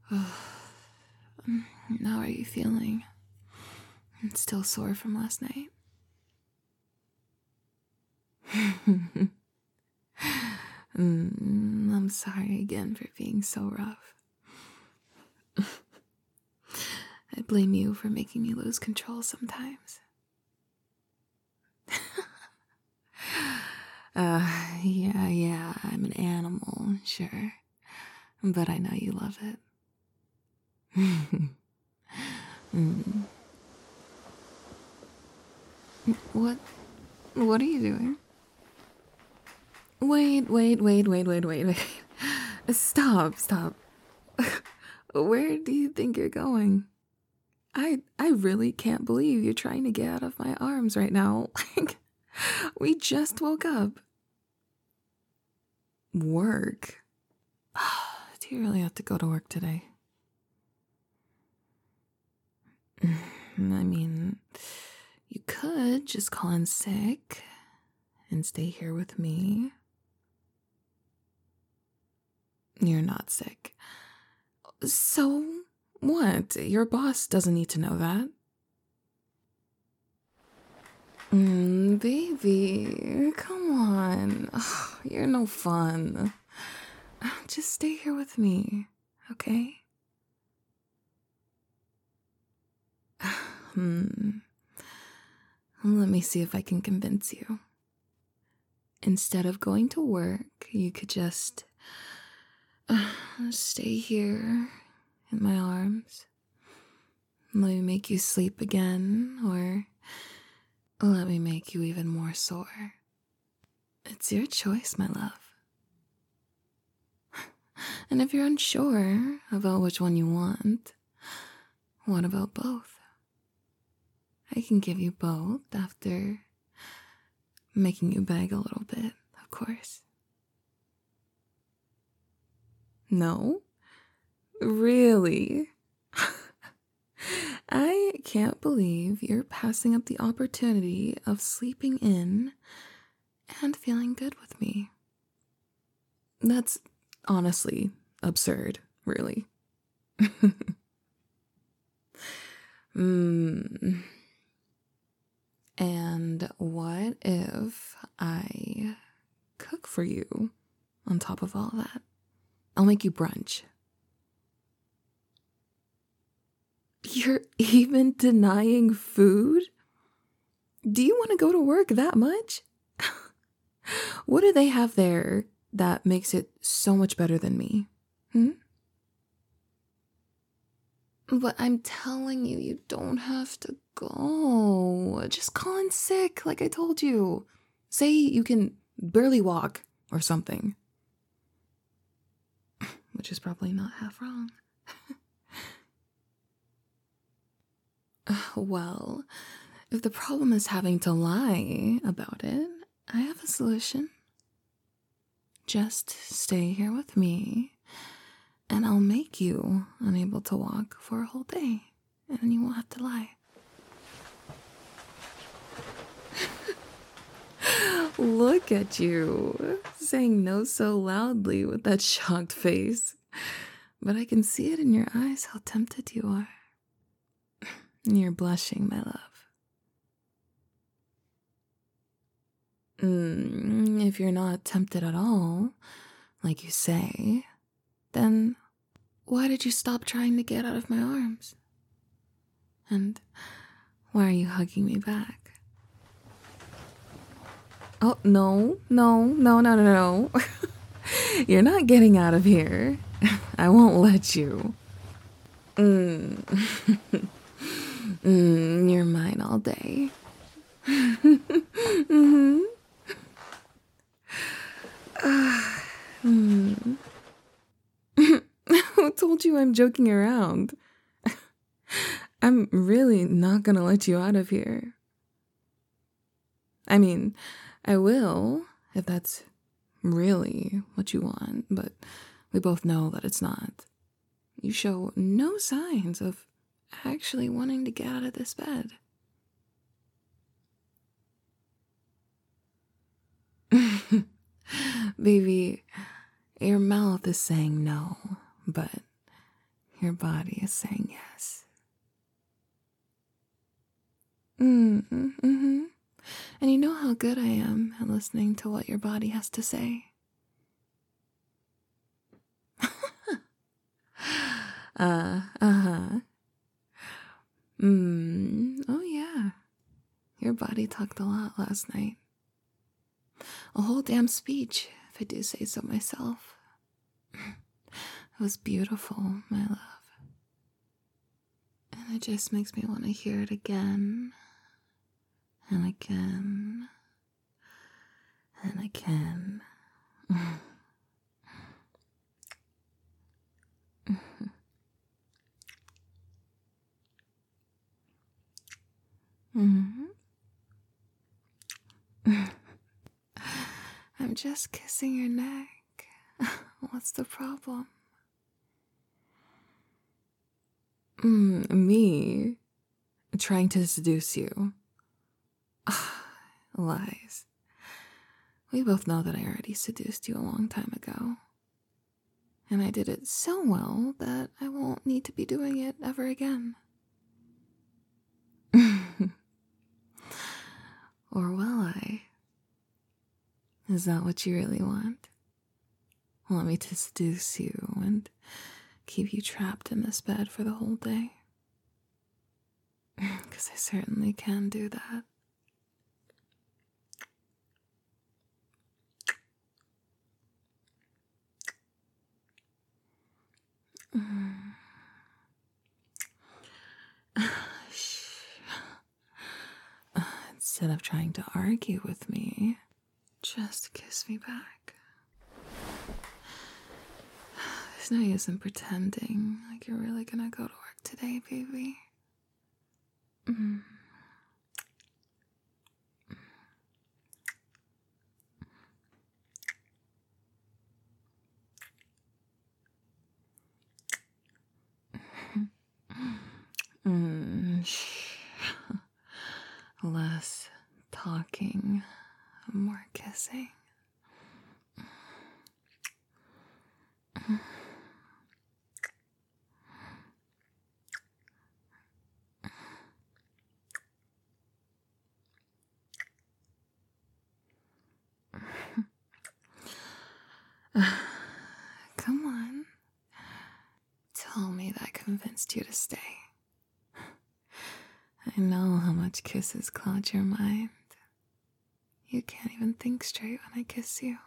How are you feeling? Still sore from last night? I'm sorry again for being so rough. I blame you for making me lose control sometimes. Yeah, I'm an animal, sure. But I know you love it. Mm. What are you doing? Wait. Stop. Where do you think you're going? I really can't believe you're trying to get out of my arms right now. Like, we just woke up. Work? Do you really have to go to work today? I mean, you could just call in sick and stay here with me. You're not sick. So what? Your boss doesn't need to know that. Baby, come on. You're no fun. Just stay here with me, okay? Let me see if I can convince you. Instead of going to work, you could just stay here in my arms. Let me make you sleep again, or let me make you even more sore. It's your choice, my love. And if you're unsure about which one you want, what about both? I can give you both after making you beg a little bit, of course. No? Really? I can't believe you're passing up the opportunity of sleeping in and feeling good with me. That's honestly absurd, really. And what if I cook for you on top of all that? I'll make you brunch. You're even denying food? Do you want to go to work that much? What do they have there that makes it so much better than me? But I'm telling you, you don't have to go. Just call in sick, like I told you. Say you can barely walk or something. Which is probably not half wrong. Well, if the problem is having to lie about it, I have a solution. Just stay here with me, and I'll make you unable to walk for a whole day, and then you won't have to lie. Look at you, saying no so loudly with that shocked face. But I can see it in your eyes how tempted you are. You're blushing, my love. If you're not tempted at all, like you say, then why did you stop trying to get out of my arms? And why are you hugging me back? Oh, no. You're not getting out of here. I won't let you. You're mine all day. Who told you I'm joking around? I'm really not gonna let you out of here. I mean, I will, if that's really what you want, but we both know that it's not. You show no signs of actually wanting to get out of this bed. Baby, your mouth is saying no, but Your body is saying yes. And you know how good I am at listening to what your body has to say. Uh-huh. Oh yeah. Your body talked a lot last night. A whole damn speech, if I do say so myself. It was beautiful, my love. And it just makes me want to hear it again. And again. And again. I'm just kissing your neck. What's the problem? Me trying to seduce you. Lies. We both know that I already seduced you a long time ago. And I did it so well that I won't need to be doing it ever again. Or will I? Is that what you really want? Want me to seduce you and keep you trapped in this bed for the whole day? Because I certainly can do that. Instead of trying to argue with me, just kiss me back. There's no use in pretending like you're really gonna go to work today, baby. Less talking, more kissing. Come on. Tell me that convinced you to stay. I know how much kisses cloud your mind. You can't even think straight when I kiss you.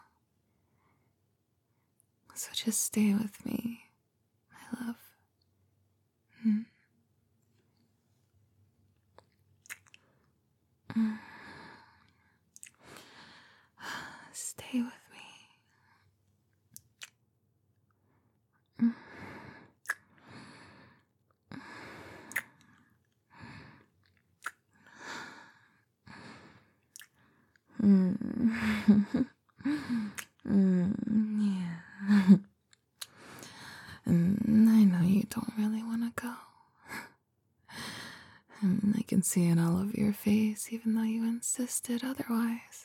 So just stay with me, my love. Stay with me. Yeah. And I know you don't really want to go. And I can see it all over your face, even though you insisted otherwise.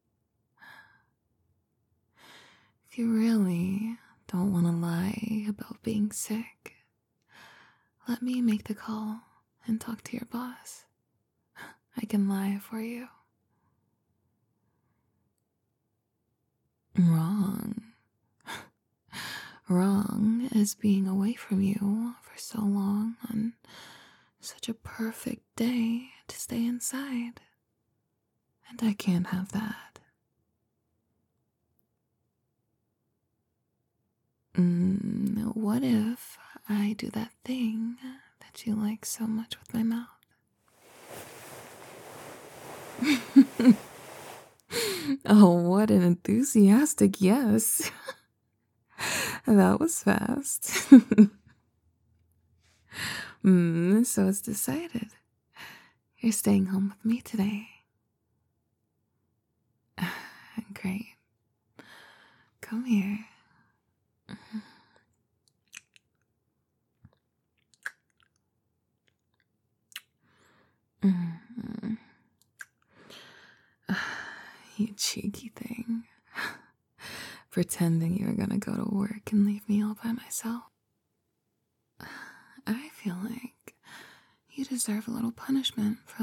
If you really don't want to lie about being sick, let me make the call and talk to your boss. I can lie for you. Wrong. Wrong is being away from you for so long on such a perfect day to stay inside. And I can't have that. What if I do that thing that you like so much with my mouth? Oh, what an enthusiastic yes. That was fast. So it's decided. You're staying home with me today. Great. Come here. You cheeky thing. Pretending you were gonna go to work and leave me all by myself. feel like you deserve a little punishment for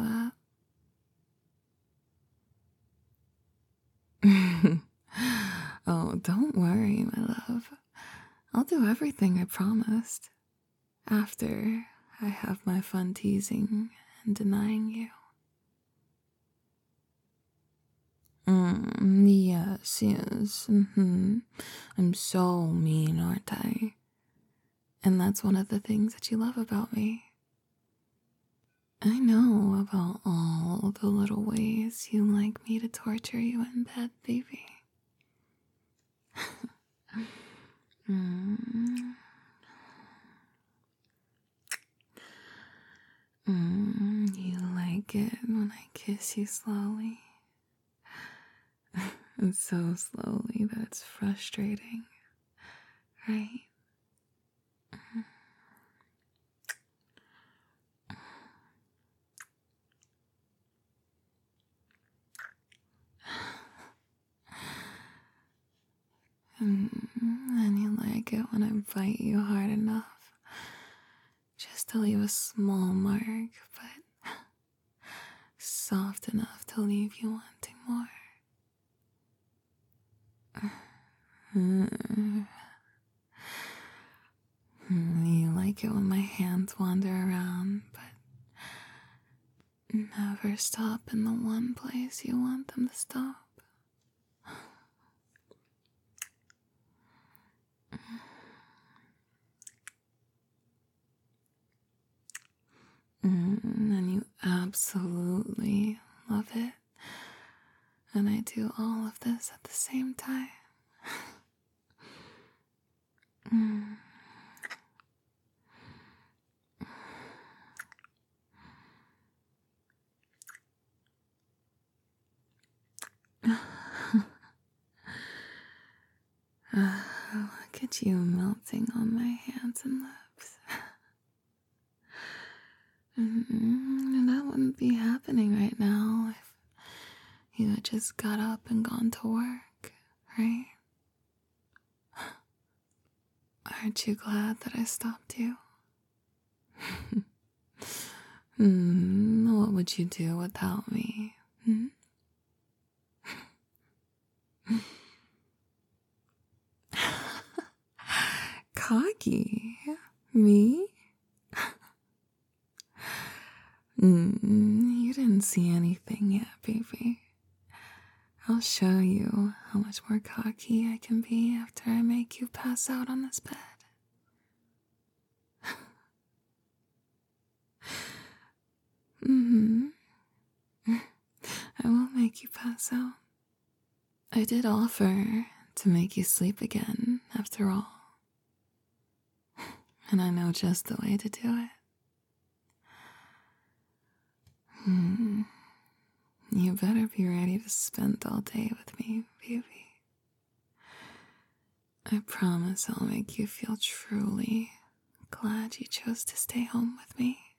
that. Oh, don't worry, my love. I'll do everything I promised. After I have my fun teasing and denying you. Yes. I'm so mean, aren't I? And that's one of the things that you love about me. I know about all the little ways you like me to torture you in bed, baby. You like it when I kiss you slowly. And so slowly that it's frustrating, right? And you like it when I bite you hard enough just to leave a small mark, but soft enough to leave you wanting more. You like it when my hands wander around, but never stop in the one place you want them to stop. And you absolutely love it. And I do all of this at the same time. Look at you melting on my hands and lips. And that wouldn't be happening right now if you had just got up and gone to work, right? Aren't you glad that I stopped you? What would you do without me? Cocky? Me? You didn't see anything yet, baby. I'll show you how much more cocky I can be after I make you pass out on this bed. I won't make you pass out. I did offer to make you sleep again, after all. And I know just the way to do it. You better be ready to spend all day with me, baby. I promise I'll make you feel truly glad you chose to stay home with me.